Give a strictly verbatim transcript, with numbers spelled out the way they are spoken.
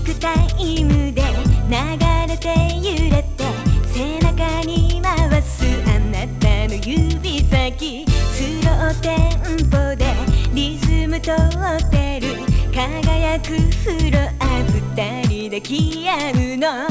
くタイムで流れて揺れて背中に回すあなたの指先スローテンポでリズムとってる輝くフロア二人抱き合うの